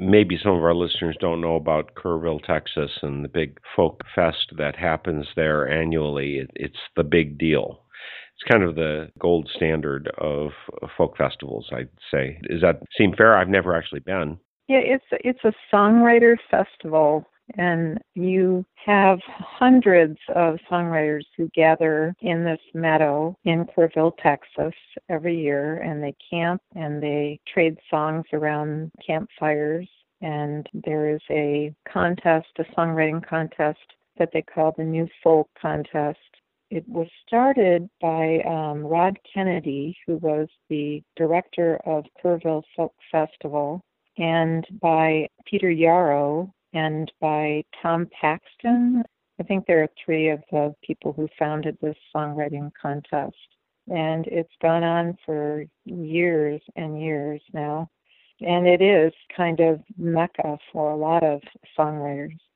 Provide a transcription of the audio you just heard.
maybe some of our listeners don't know about Kerrville, Texas, and the big folk fest that happens there annually. It's the big deal. It's kind of the gold standard of folk festivals, I'd say. Does that seem fair? I've never actually been. Yeah, it's a songwriter festival, and you have hundreds of songwriters who gather in this meadow in Kerrville, Texas, every year, and they camp and they trade songs around campfires. And there is a contest, a songwriting contest that they call the New Folk Contest. It was started by Rod Kennedy, who was the director of Kerrville Folk Festival, and by Peter Yarrow and by Tom Paxton. I think there are three of the people who founded this songwriting contest. And it's gone on for years and years now. And it is kind of mecca for a lot of songwriters.